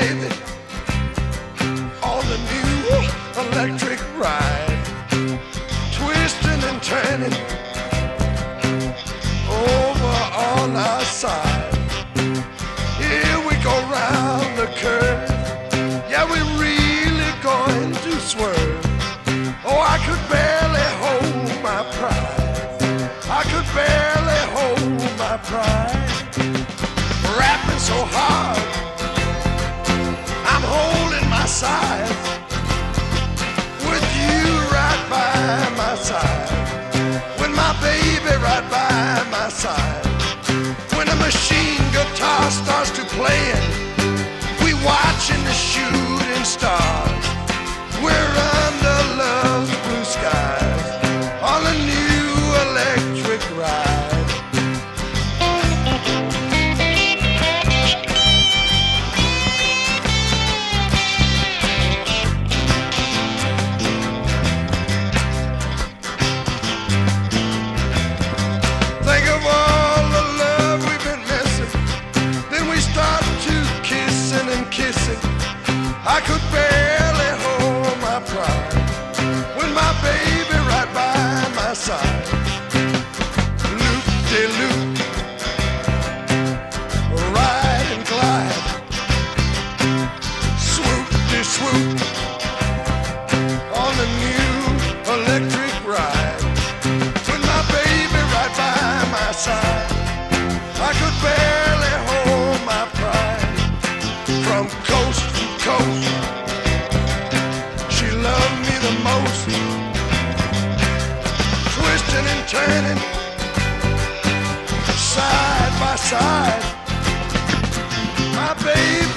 baby on the new electric ride, twisting and turning over on our side. Here we go round the curve. Yeah, we're really going to swerve. Oh, I could barely hold my pride. I could barely hold my pride. Rapping so hard, I'm holding my side. With you right by my side. With my baby right by my side. When a machine guitar starts to playing, we watching the shooting stars. We're under love's blue skies on a new electric ride. Think of all the love we've been missing. Then we start to kissing and kissing. I could barely hold my pride with my baby right by my side. Loop-de-loop, ride and glide, swoop-de-swoop on the new electric ride. With my baby right by my side, I could barely hold my pride. From coast to coast, she loved me the most. Twisting and turning, side by side. My baby